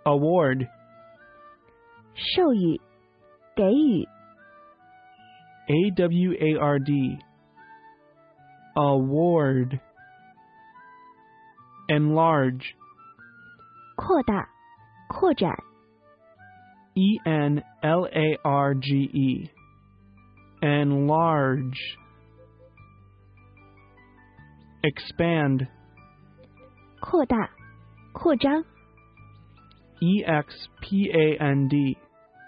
award, 授予，给予， award, award, enlarge, 扩大，扩展， enlarge, enlarge, expand, 扩大，扩张， expand,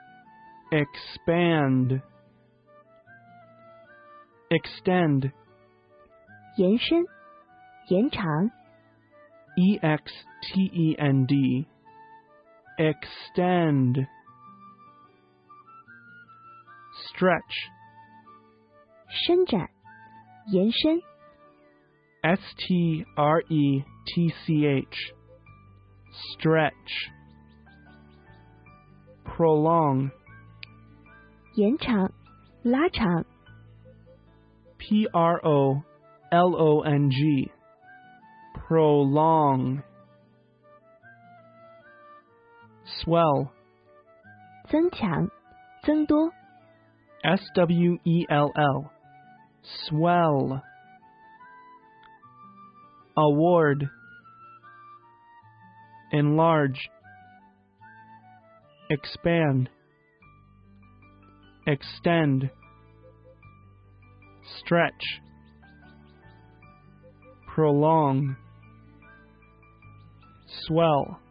expand, extend, 延伸，延长， extend, extend, stretch, 伸展，延伸， stretch, stretch, prolong, 延长，拉长， prolong, prolong, swell, 增强，增多， swell, swell, award, enlarge, expand, extend, stretch, prolong, swell.